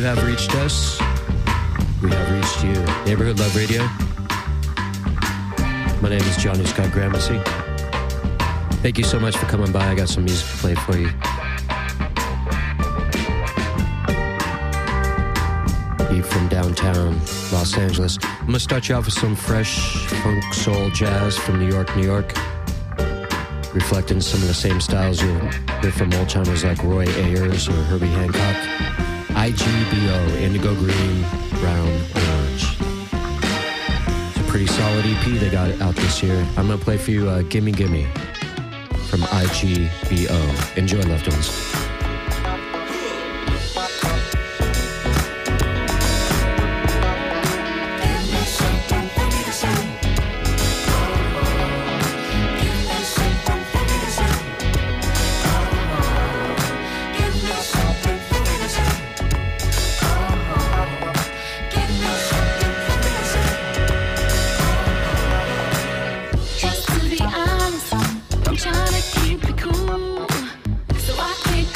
have reached us. We have reached you. Neighborhood Love Radio. My name is Johnny Scott Gramercy. Thank you so much for coming by. I got some music to play for you. From downtown Los Angeles. I'm gonna start you off with some fresh funk, soul, jazz from New York, reflecting some of the same styles you'll hear from old timers like Roy Ayers or Herbie Hancock. IGBO, Indigo Green, Brown, Orange. It's a pretty solid EP they got out this year. I'm gonna play for you Gimme Gimme from IGBO. Enjoy, loved ones. Trying to keep it cool, so I can't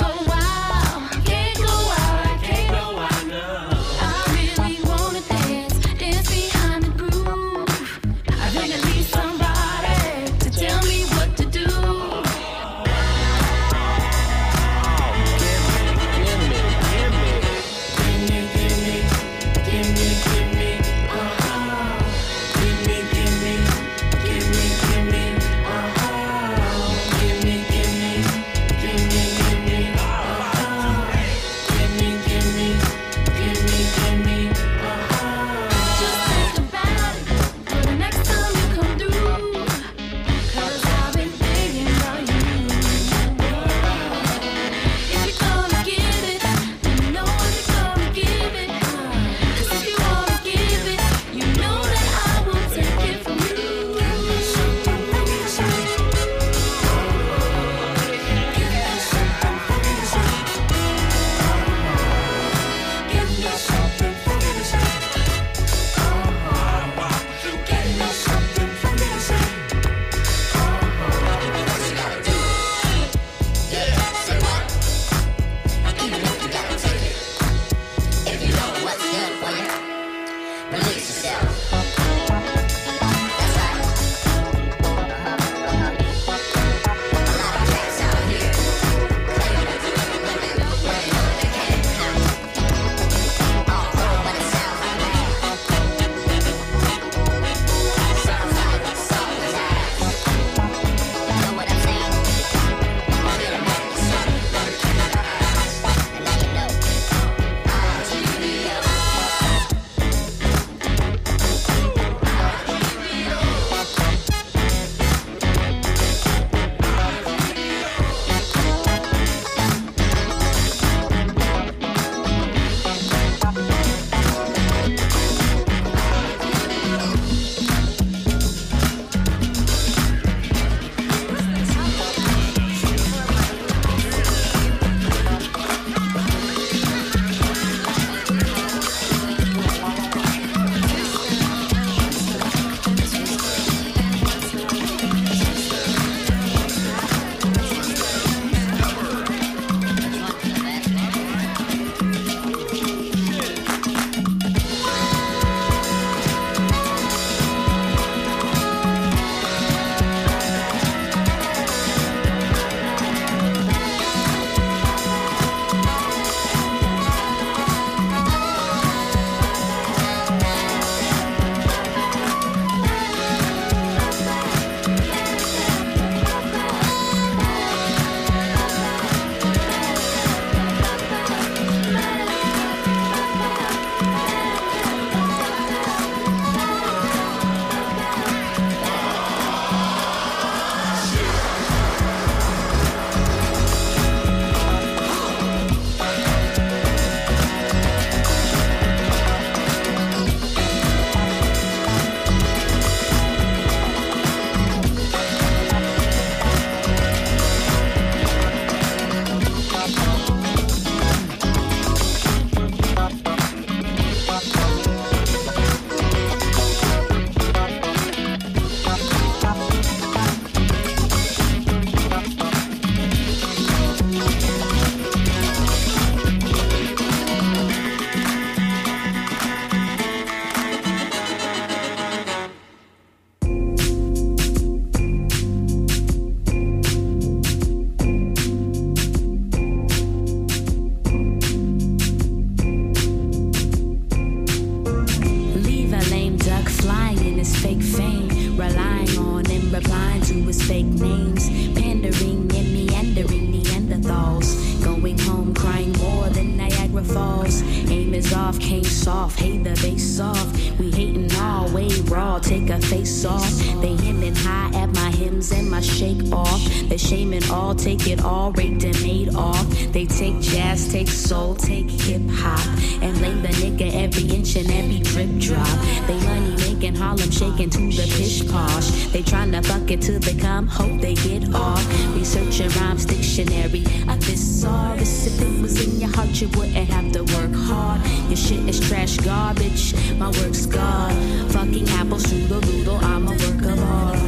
replying to his fake names, pandering and meandering Neanderthals, going home crying more than Niagara Falls. Aim is off, came soft, hate the bass off. We hating all way raw, take a face off. They hemming high at my hems and my shake off. They shaming all, take it all, raped and made off. They take jazz, take soul, take hip hop, and blame the nigga every inch and every drip drop. They money making Harlem shaking to the pish posh. They tryna fuck it till they come, hope they get off. Researching rhymes dictionary, a thesaurus. If it was in your heart, you wouldn't have to work hard. Your shit is trash garbage, my work's God. Fucking apple strudel doodle, I'm a work of art.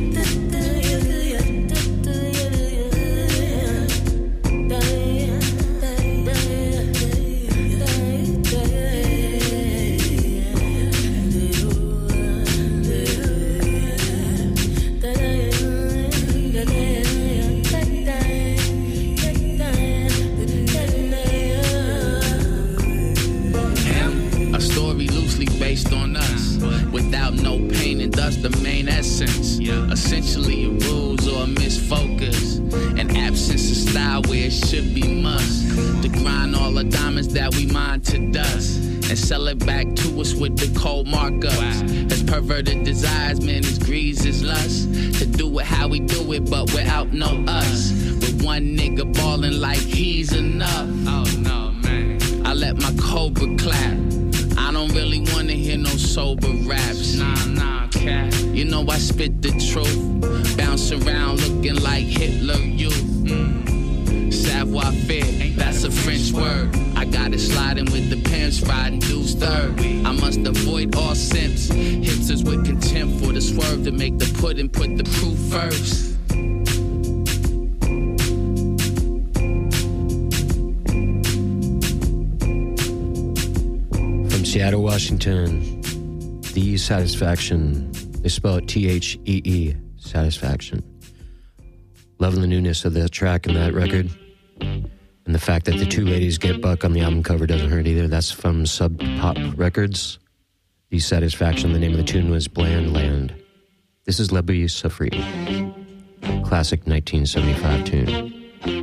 Based on us, without no pain and thus the main essence. Essentially a ruse or a misfocus, an absence of style where it should be must. To grind all the diamonds that we mine to dust and sell it back to us with the cold markups. As perverted desires, man, his greed is lust. To do it how we do it, but without no us. With one nigga ballin' like he's enough. Oh no, man. I let my cobra clap. I don't really wanna hear no sober raps. Nah, cat. You know I spit the truth. Bounce around looking like Hitler youth. Savoir faire, that's a French word. I got it sliding with the pants, riding deuce third. I must avoid all simps. Hits us with contempt for the swerve to make the pudding put the proof first. Seattle, Washington, The Satisfaction. They spell it T-H-E-E, Satisfaction. Loving the newness of the track and that record. And the fact that the two ladies get buck on the album cover doesn't hurt either. That's from Sub Pop Records. The Satisfaction, the name of the tune was Bland Land. This is La Bille Safri, classic 1975 tune.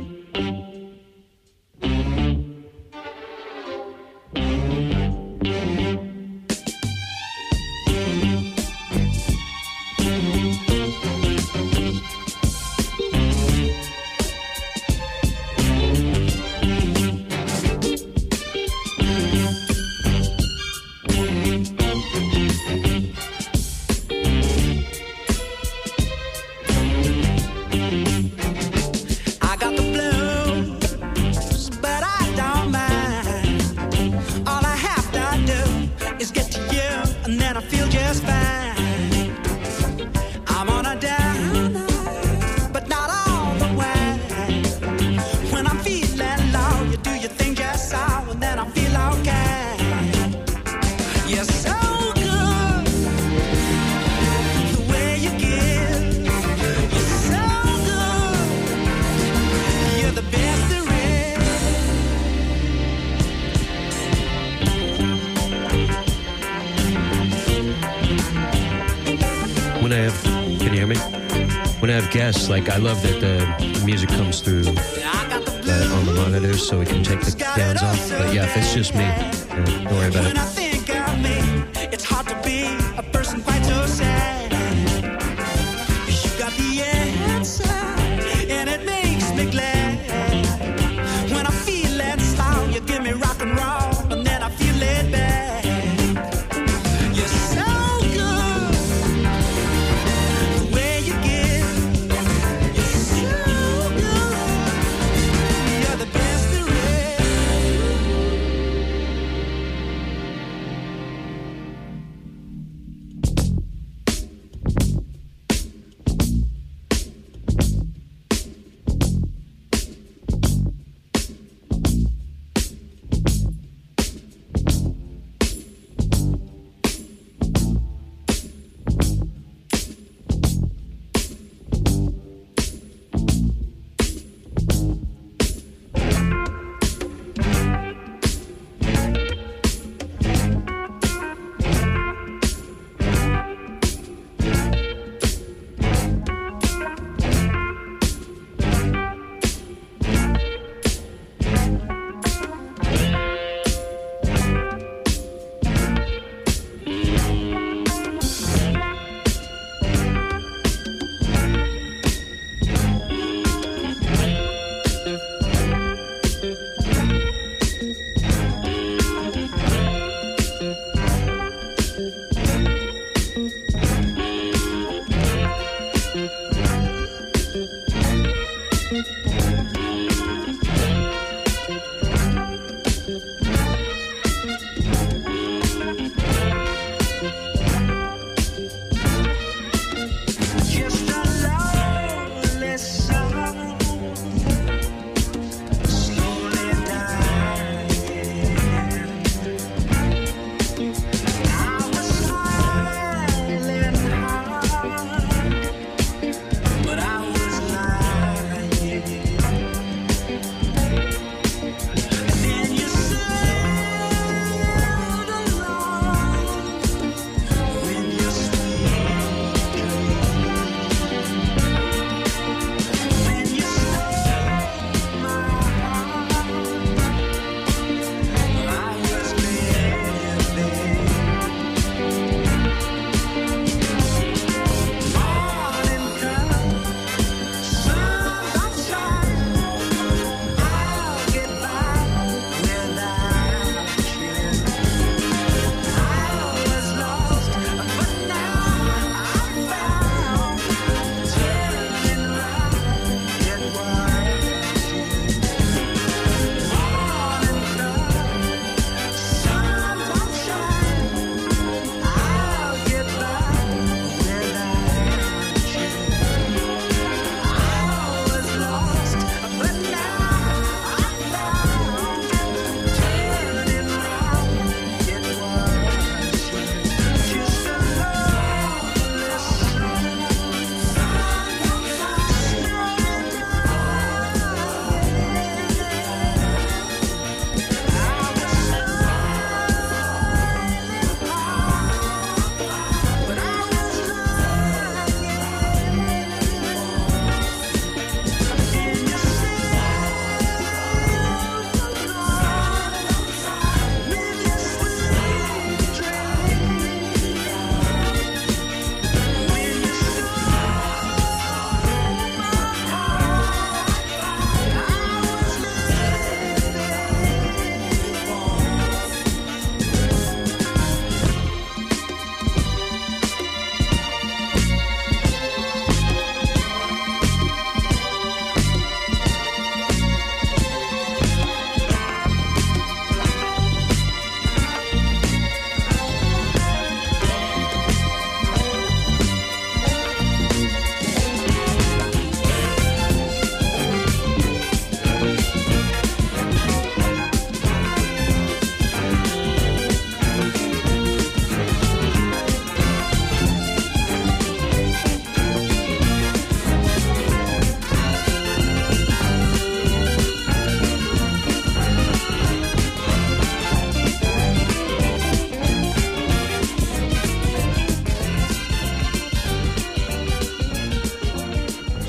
Guests, like I love that the music comes through on the monitors so we can take the downs off. But yeah, if it's just me, don't worry about it. It's hard to be a person quite so sad. You got the answer, and it makes me glad. When I feel that sound, you give me rock and roll, and then I feel laid back. You're so good, the way you give.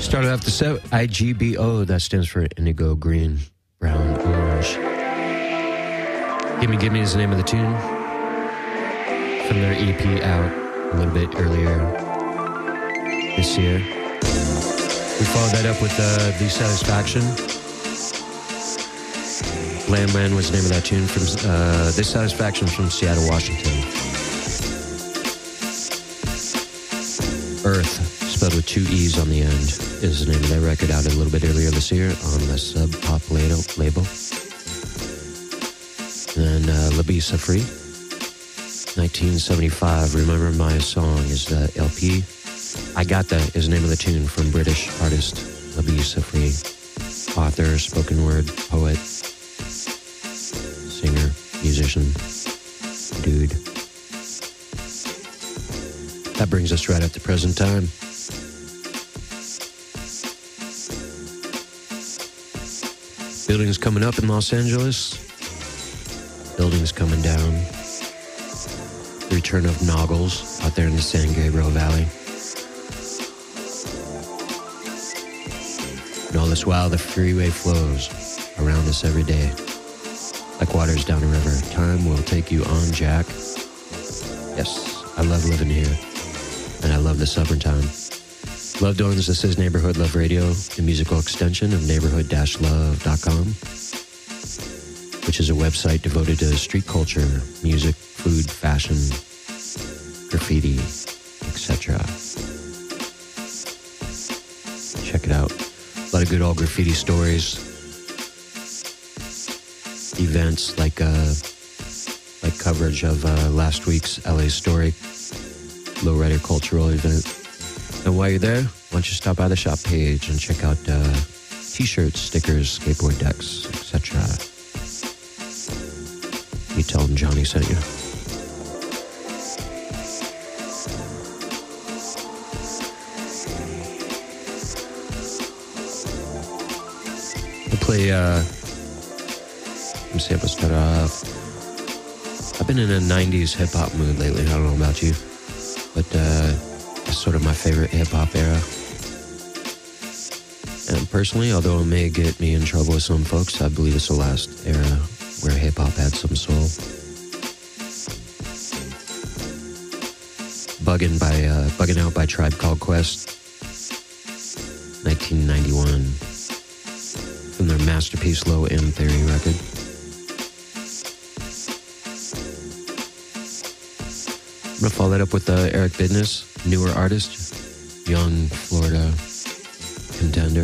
Started off the set, IGBO, that stands for Indigo, Green, Brown, Orange. Gimme is the name of the tune. From their EP out a little bit earlier this year. We followed that up with The Satisfaction. Land was the name of that tune from This Satisfaction from Seattle, Washington. Earth, spelled with 2 E's on the end, is the name of that record, out a little bit earlier this year on the Sub Pop label. And then Labisa Free, 1975, Remember My Song is the LP. I Got That is the name of the tune from British artist Labisa Free. Author, spoken word, poet, singer, musician, dude. That brings us right up to present time. Buildings coming up in Los Angeles. Buildings coming down. The return of Noggles out there in the San Gabriel Valley. And all this while, the freeway flows around us every day. Like waters down a river. Time will take you on, Jack. Yes, I love living here. And I love the summertime. Loved ones, this is Neighborhood Love Radio, the musical extension of neighborhood-love.com, which is a website devoted to street culture, music, food, fashion, graffiti, etc. Check it out. A lot of good old graffiti stories, events like coverage of last week's LA Story Lowrider Cultural event. And while you're there, why don't you stop by the shop page and check out t-shirts, stickers, skateboard decks, etc. You tell them Johnny sent you. We'll play, let me see if I start off. I've been in a 90s hip-hop mood lately, I don't know about you, but it's sort of my favorite hip-hop era. And personally, although it may get me in trouble with some folks, I believe it's the last era where hip-hop had some soul. Bugging Out by Tribe Called Quest, 1991, from their masterpiece Low M Theory record. I'm gonna follow that up with Eric Bidness, newer artist, young Florida contender.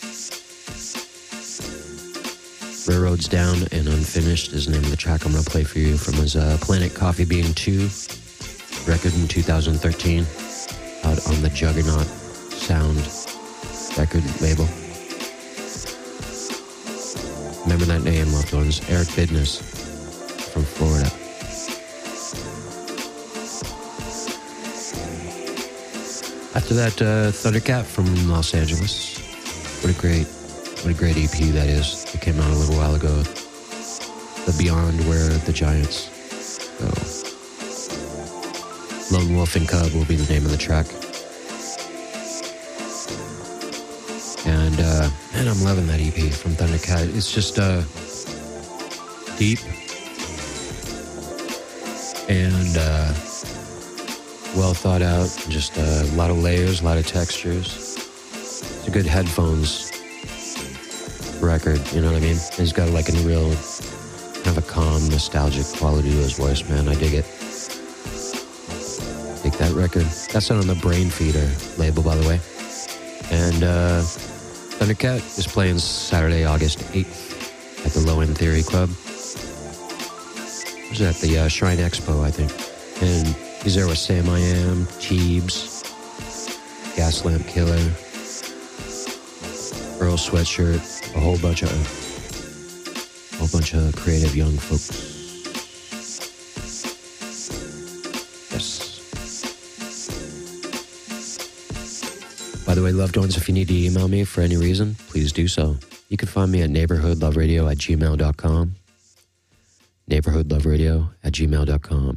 Railroads Down and Unfinished is the name of the track I'm gonna play for you from his Planet Coffee Bean 2 record in 2013, out on the Juggernaut Sound record label. Remember that name, loved ones, Eric Bidness from Florida. After that, Thundercat from Los Angeles. What a great EP that is. It came out a little while ago. The Beyond Where the Giants Go. Lone Wolf and Cub will be the name of the track. And, man, I'm loving that EP from Thundercat. It's just, deep and, well thought out, just a lot of layers, a lot of textures. It's a good headphones record, you know what I mean? He's got like a real kind of a calm, nostalgic quality to his voice, man. I dig it. Dig that record. That's on the Brain Feeder label, by the way. And Thundercat is playing Saturday, August 8th at the Low End Theory Club. It was at the Shrine Expo, I think. And he's there with Sam I Am, Teebs, Gaslamp Killer, Earl Sweatshirt, a whole bunch of creative young folks. Yes. By the way, loved ones, if you need to email me for any reason, please do so. You can find me at neighborhoodloveradio@gmail.com. neighborhoodloveradio@gmail.com.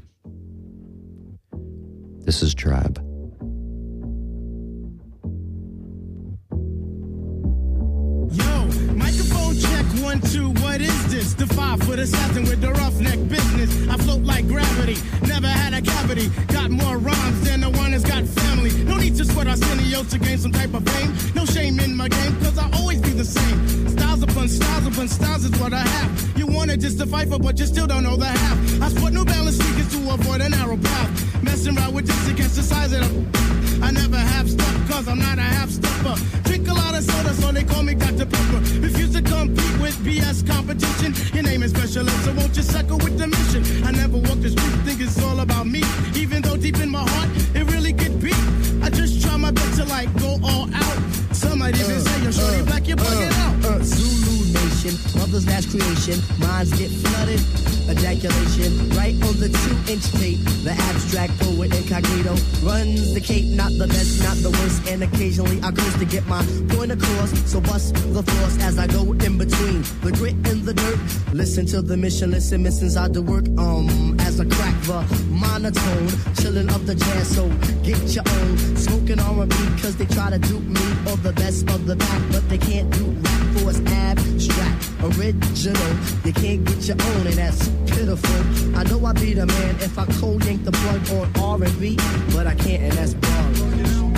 This is Tribe. 1, 2, what is this? The 5-foot assassin with the roughneck business. I float like gravity, never had a cavity. Got more rhymes than the one that's got family. No need to sweat Arsenio to gain some type of fame. No shame in my game, cause I always be the same. Styles upon styles is what I have. You wanted just to fight for, but you still don't know the half. I sport New Balance sneakers to avoid a narrow path. Messing around with this against the size of them. I never have stuff, cause I'm not a half-stepper. Drink a lot of soda, so they call me Dr. Pepper. Refuse to compete with BS competition. Your name is Special Ed, so won't you suckle with the mission? I never walk the street, think it's all about me. Even though deep in my heart, it really get beat. I just try my best to like go all out. Some might even say you're shorty black, you're bugging out. Zulu Nation, mother's last creation. Minds get flooded, ejaculation. Right on the 2-inch tape. The abstract poet incognito runs the cape, not the best, not the worst. And occasionally I curse to get my point across. So bust the force as I go in between the grit and the dirt. Listen to the mission, listen, missions I do work. As I crack the monotone, chillin' up the jazz, so get your own. Smoking R&B cause they try to dupe me or the best of the back, but they can't do rap for it's abstract, original. You can't get your own and that's pitiful. I know I be the man if I cold yank the plug on R&B, but I can't and that's wrong.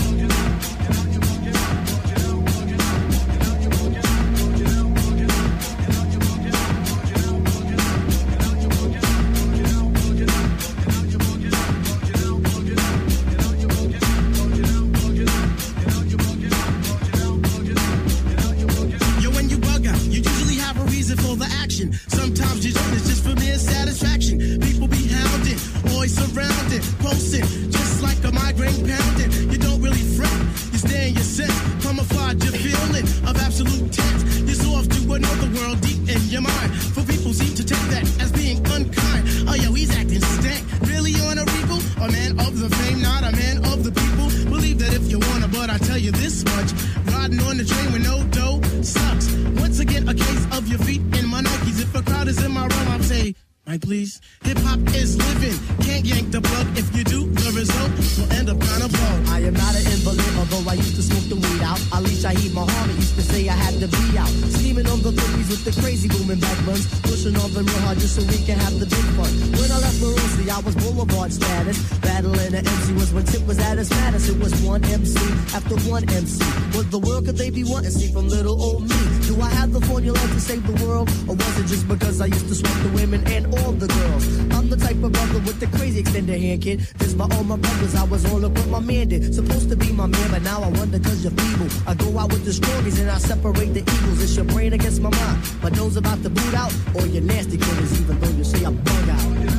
Sometimes you don't, it's just for mere satisfaction. People be hounding, always surrounded, posting, just like a migraine pounding. You don't really fret, you stay in your sense, camouflage your feeling of absolute tense. You're so off to another world deep in your mind. For people seem to take that as being unkind. Oh yo, he's acting stank, really on a regal? A man of the fame, not a man of the people. Believe that if you wanna, but I tell you this much, riding on the train with no dough sucks. Once again, a case of your feet in my Nikes. If a crowd is in my realm, I'll say, Mike, please. Hip-hop is living, can't yank the plug. If you do, the result will end up kind of low. I am not an invalid, although I used to smoke the weed out. At least I heat my heart, used to say I had to be out. Scheming on the threes with the crazy booming back buns. Pushing on the real hard just so we can have the big fun. When I left Marossi, I was boulevard status. Battling the MC was when Tip was at his maddest. It was one MC after one MC. What the world could they be wanting? See from little old me. Do I have the formula to save the world? Or was it just because I used to smoke the women and all the girls? I'm the type of brother with the crazy extended hand, kid. This by all my brothers, I was all up what my man did. Supposed to be my man, but now I wonder cause you're feeble. I go out with the strongies and I separate the evils. It's your brain against my mind. My nose about to boot out, or your nasty killers, even though you say I'm bug out.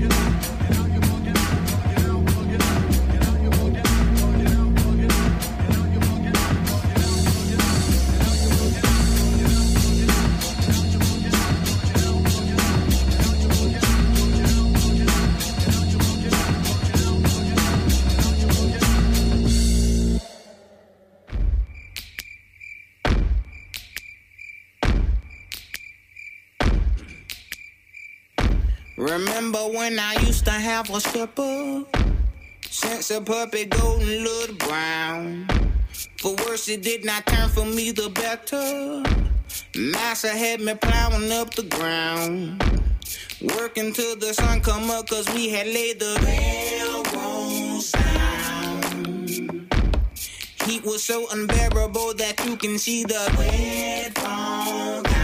Remember when I used to have a stripper? Since a puppy golden little brown. For worse it did not turn for me the better. Massa had me plowing up the ground. Working till the sun come up cause we had laid the railroad sound. Heat was so unbearable that you can see the red fall down.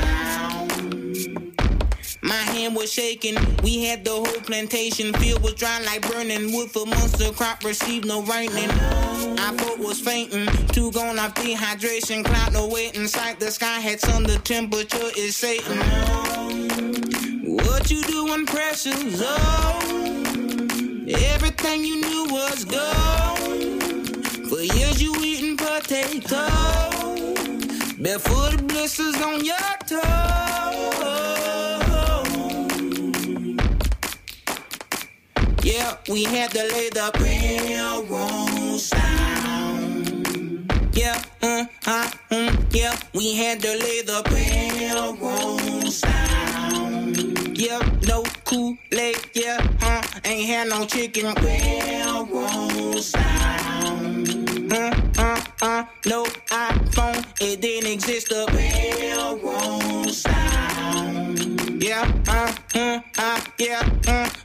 My hand was shaking, we had the whole plantation. Field was dry like burning wood for months. The crop received no raining. Our folk was fainting, too gone off dehydration. Cloud no weight in sight, the sky had sun, the temperature is Satan. What you doing, precious? Oh, everything you knew was gone. For years you eating potato before the blisters on your toe. Yeah, we had to lay the railroad sound. Yeah, yeah, we had to lay the railroad sound. Yeah, no Kool-Aid, yeah, ain't had no chicken. Railroad sound. No iPhone, it didn't exist. The railroad sound.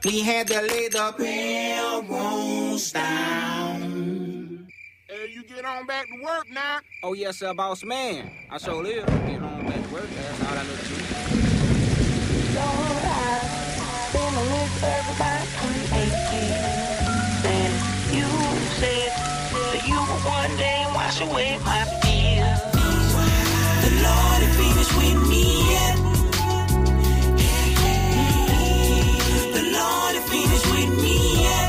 We had to lay the railroads down. Hey, you get on back to work now. Oh, yes, sir, boss man. I sure live. Get on back to work. That's all I look to. Lord, I've been on this earth about 28 years. And you said that you would one day wash away my fears. The Lord is finished with me yet. The Lord is finished with me yet.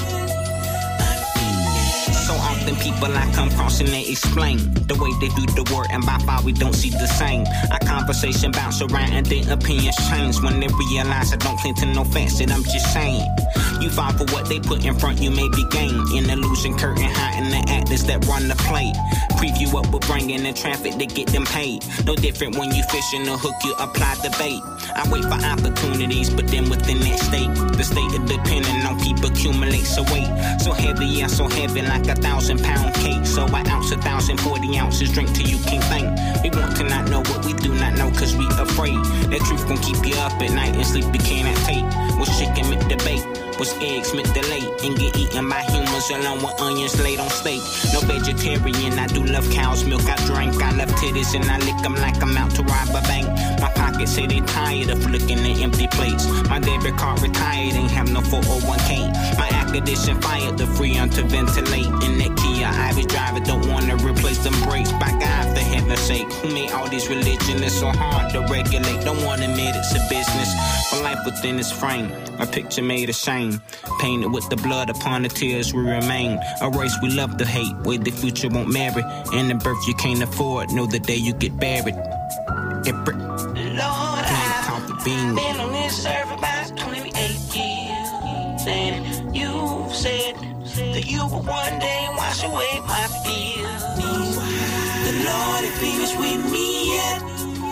So often people I come across and they explain the way they do the work, and by far we don't see the same. Our conversation bounce around and their opinions change when they realize I don't cling to no facts that I'm just saying. You fall for what they put in front, you may be game. In illusion curtain, hiding the actors that run the play. Preview what we're bringing in traffic to get them paid. No different when you fishing the hook, you apply the bait. I wait for opportunities, but then within that state, the state of depending on people accumulates a weight. So heavy, yeah, so heavy like 1,000-pound cake. So I ounce 1,040 ounces, drink till you can't think. We want to not know what we do not know, cause we afraid. That truth gon' keep you up at night and sleep you cannot take. What's chicken meant to bake? What's eggs meant to lay? And get eaten by humans along with onions laid on steak. No vegetarian, I do love cow's milk, I drink. I love titties and I lick them like I'm out to rob a bank. My pockets say they tired of looking at empty plates. My debit card retired, ain't have no 401k. My air condition fired, the free to ventilate. In that Kia Ivy driver, don't wanna replace them brakes. By God, for heaven's sake, who made all these religions? It's so hard to regulate, don't wanna admit it's a business. For life within its frame, a picture made of shame. Painted with the blood upon the tears we remain. A race we love to hate, where the future won't marry. And the birth you can't afford, know the day you get buried. Lord, I've been on this earth about 28 years. And you said that you would one day wash away my fears. The Lord is finished with me yet.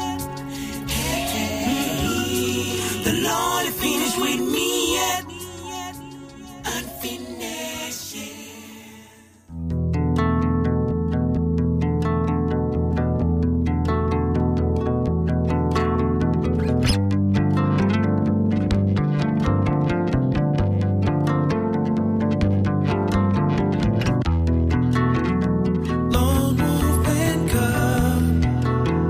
The Lord is finished with me yet. Unfinished yet. Lone wolf and cub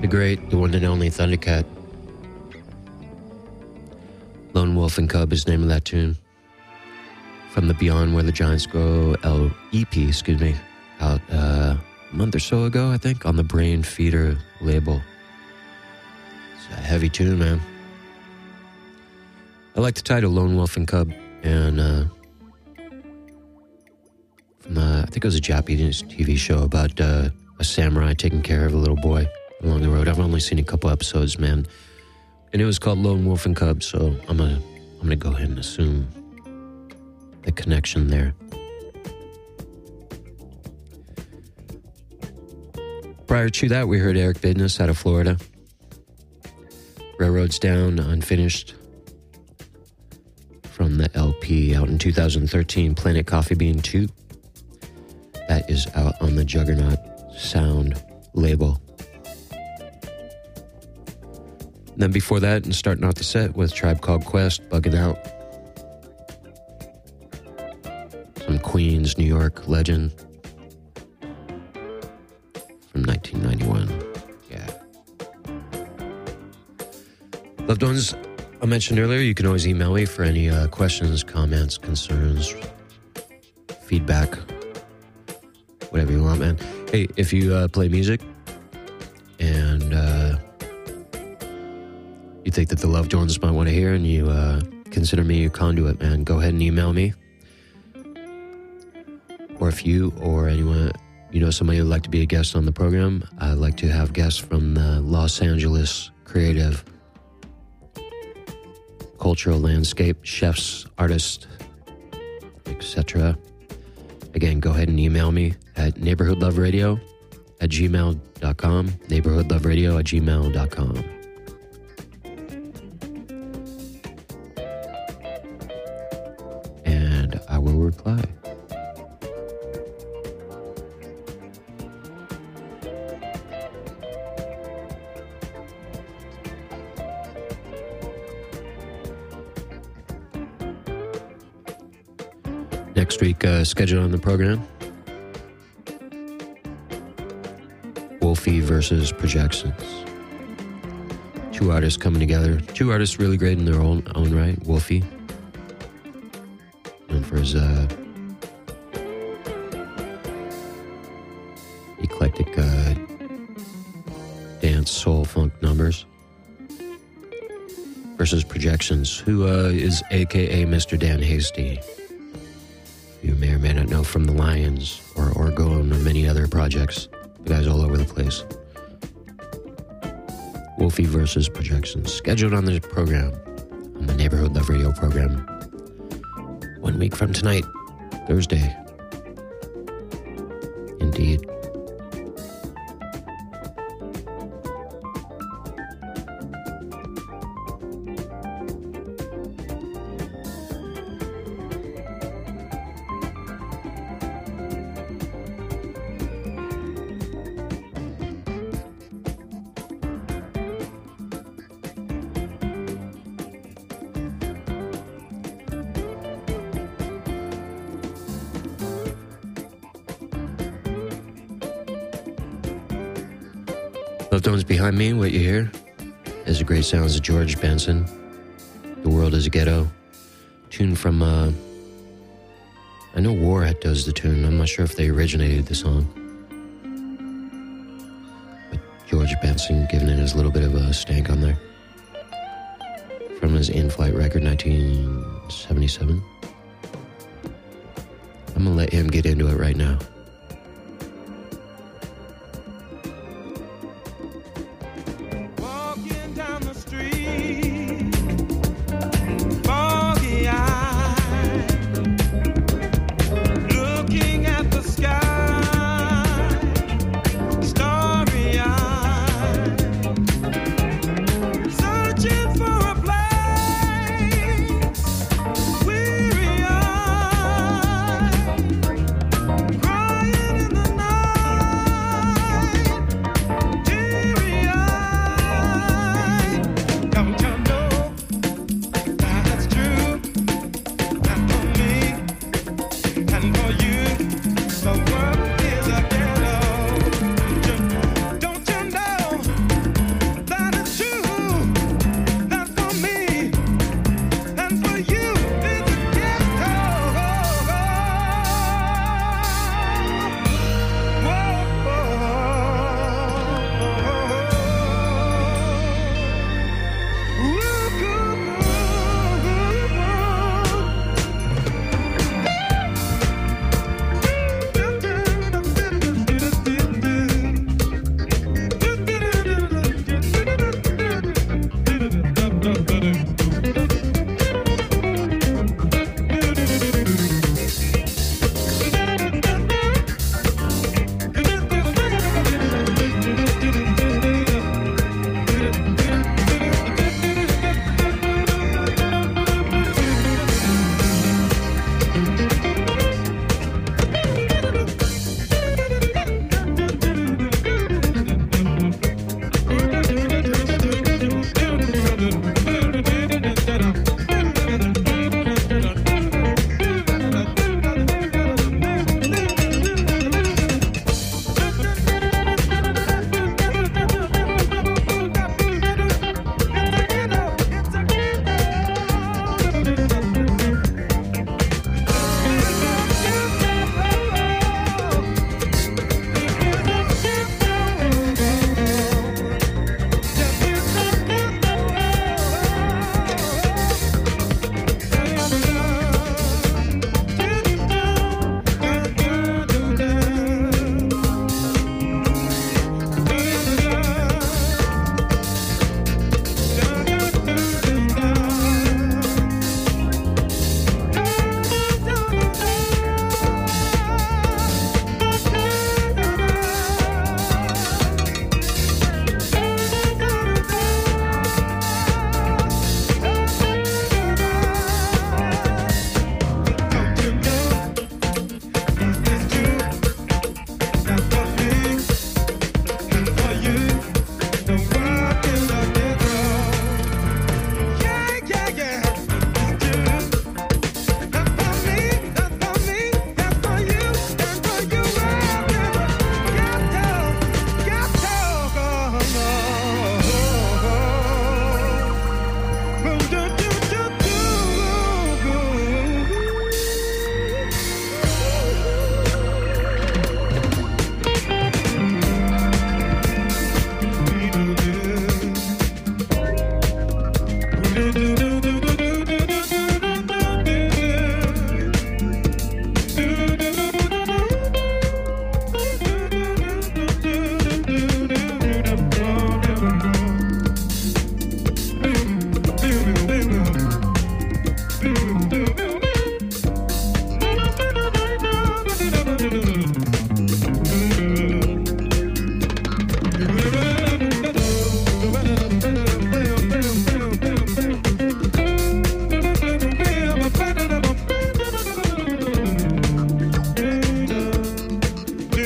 The great, the one and only Thundercat. Lone Wolf and Cub is the name of that tune. From the Beyond Where the Giants Grow EP, out a month or so ago, I think, on the Brain Feeder label. It's a heavy tune, man. I like the title, Lone Wolf and Cub, and from I think it was a Japanese TV show about a samurai taking care of a little boy along the road. I've only seen a couple episodes, man, and it was called Lone Wolf and Cub. So I'm gonna go ahead and assume the connection there. Prior to that, we heard Eric Business out of Florida. Railroads Down, Unfinished, from the LP out in 2013, Planet Coffee Bean 2. That is out on the Juggernaut Sound label. And then before that, and starting off the set with Tribe Called Quest, Bugging Out. Some Queens, New York legend from 1991. Yeah. Loved ones, I mentioned earlier, you can always email me for any questions, comments, concerns, feedback, whatever you want, man. Hey, if you play music and you think that the loved ones might want to hear and you consider me a conduit, man, go ahead and email me. Or if you or anyone, you know, somebody would like to be a guest on the program, I'd like to have guests from the Los Angeles creative cultural landscape, chefs, artists, etc. Again, go ahead and email me at neighborhoodloveradio@gmail.com, neighborhoodloveradio@gmail.com. And I will reply. Next week, scheduled on the program, Wolfie versus Projections. Two artists coming together. Two artists really great in their own right. Wolfie, known for his eclectic dance, soul, funk numbers. Versus Projections, who is a.k.a. Mr. Dan Hasty. You may or may not know from the Lions or Orgone or many other projects. The guy's all over the place. Wolfie versus Projections, scheduled on the program, on the Neighborhood Love Radio program. 1 week from tonight, Thursday. Indeed. Loved ones behind me, what you hear is the great sounds of George Benson. The World is a Ghetto. Tune from, I know Warhead does the tune. I'm not sure if they originated the song. But George Benson giving it his little bit of a stank on there. From his In-Flight record, 1977. I'm going to let him get into it right now. Cry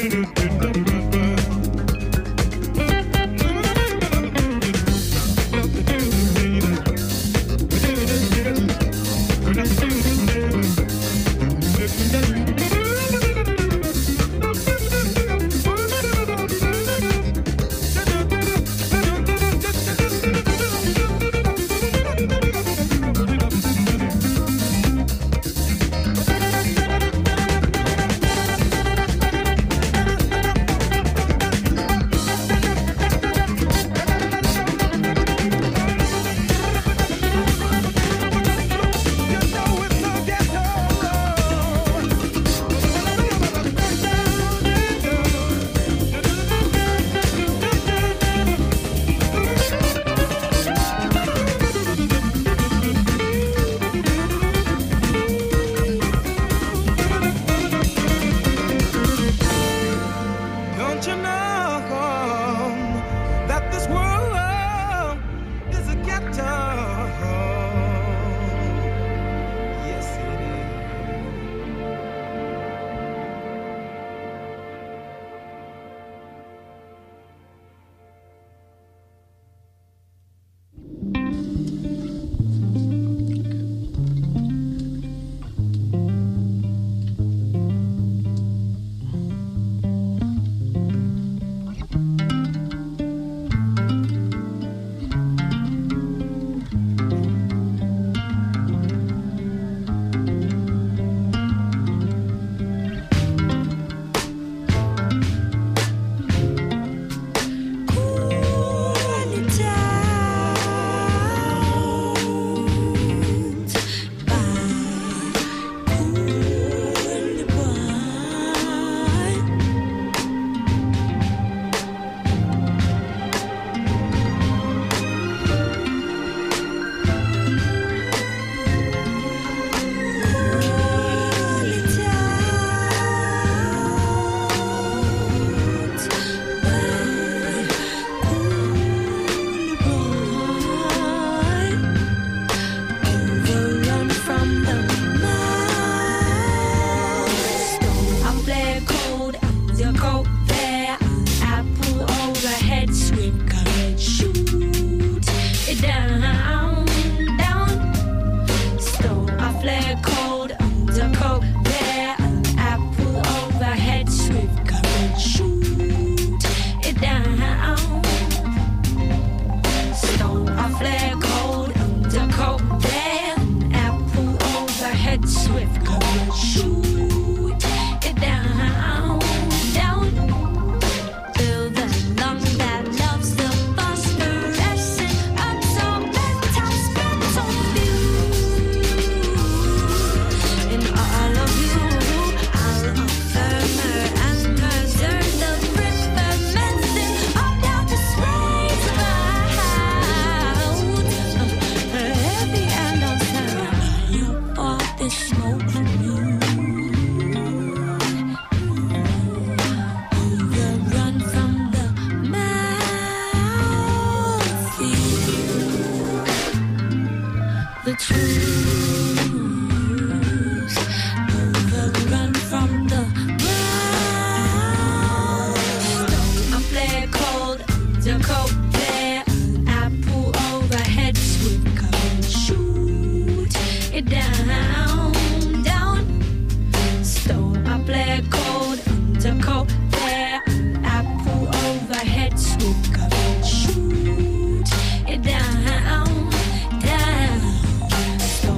Shoot it down, down.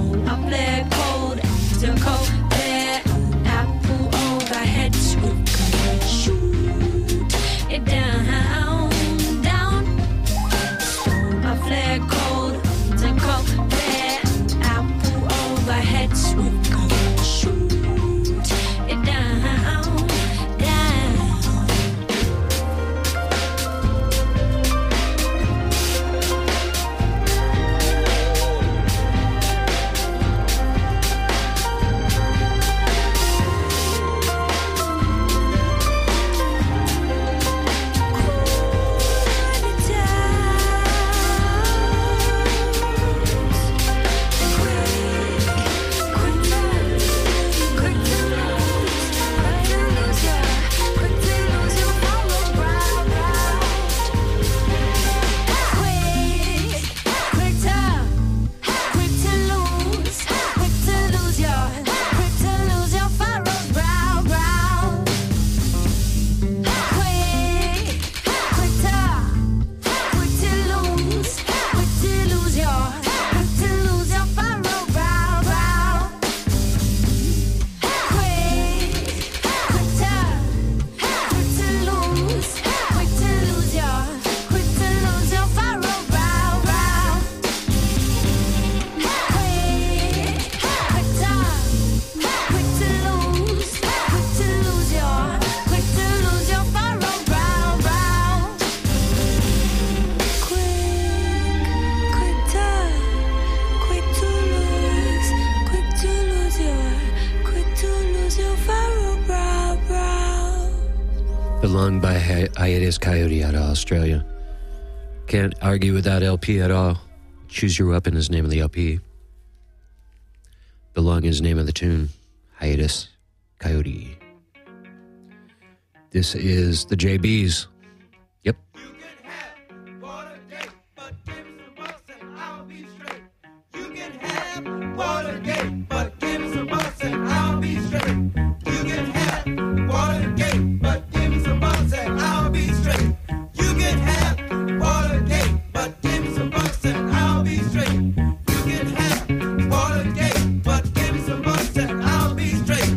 Belong by Hiatus Coyote out of Australia. Can't argue with that LP at all. Choose Your Weapon is the name of the LP. Belong is the name of the tune. Hiatus Coyote. This is the JBs. Yep. Watergate, but give me some bus and I'll be straight. You can have Watergate, but give me some bus and I'll be straight. You can have Watergate, but give me some bus and I'll be straight. You can have Watergate, but give me some bus and I'll be straight.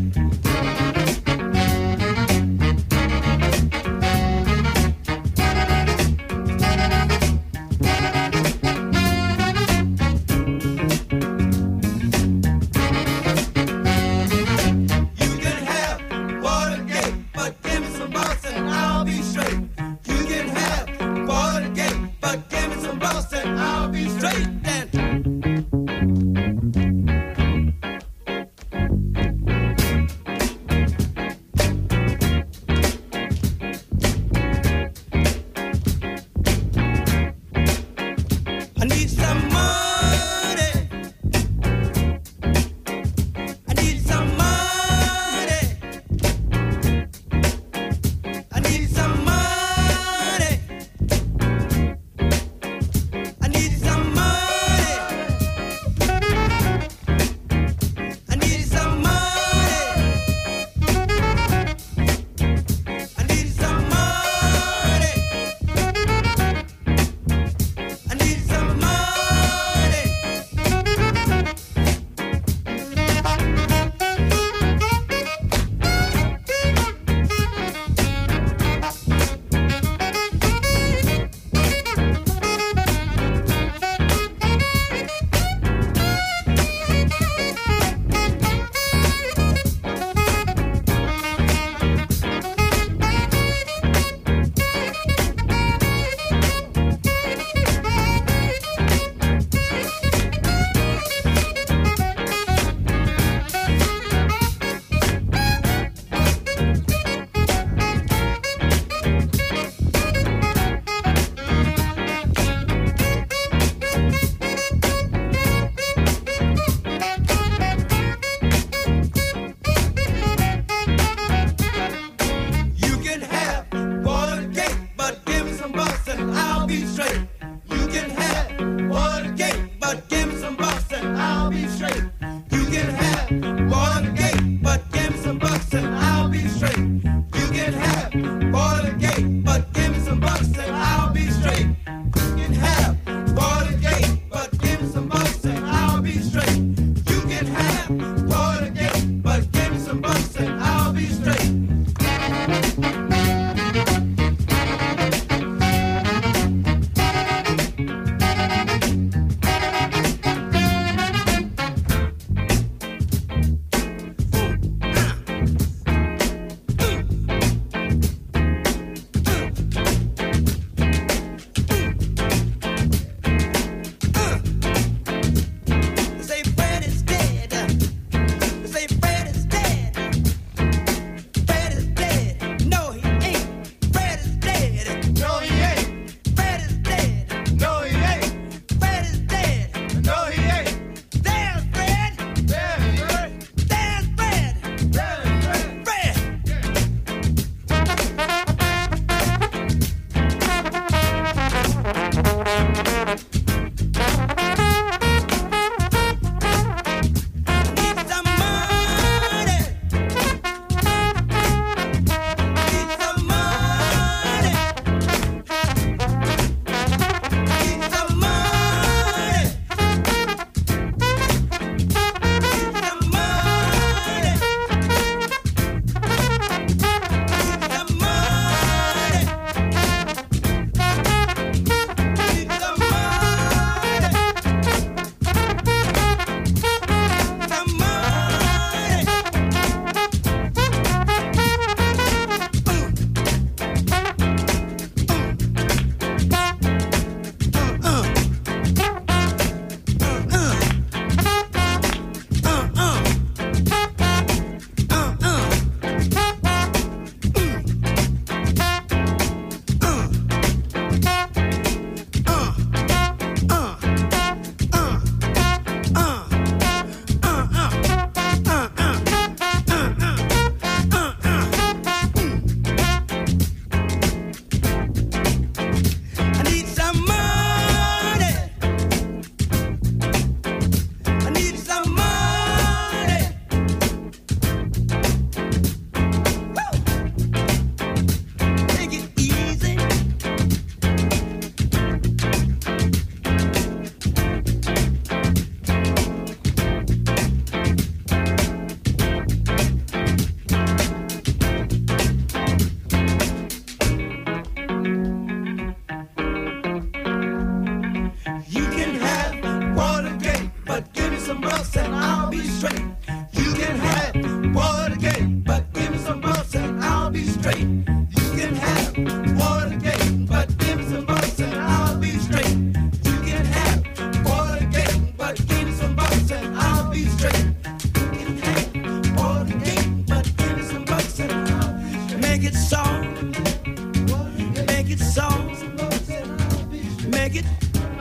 dig it?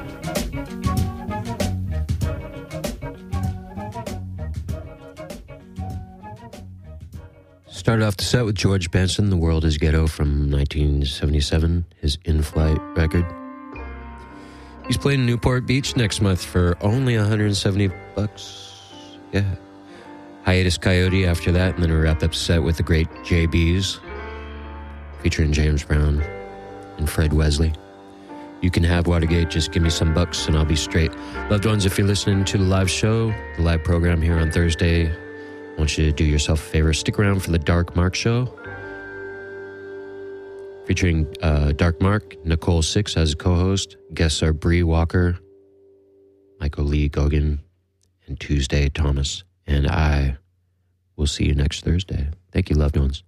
Started off the set with George Benson, The World is Ghetto from 1977, his In-Flight record. He's playing in Newport Beach next month for only $170. Yeah. Hiatus Coyote after that, and then we wrapped up the set with the great JBs, featuring James Brown and Fred Wesley. You can have Watergate, just give me some bucks and I'll be straight. Loved ones, if you're listening to the live show, the live program here on Thursday, I want you to do yourself a favor. Stick around for the Dark Mark Show, featuring Dark Mark, Nicole Six as a co-host. Guests are Bree Walker, Michael Lee Gogan, and Tuesday Thomas. And I will see you next Thursday. Thank you, loved ones.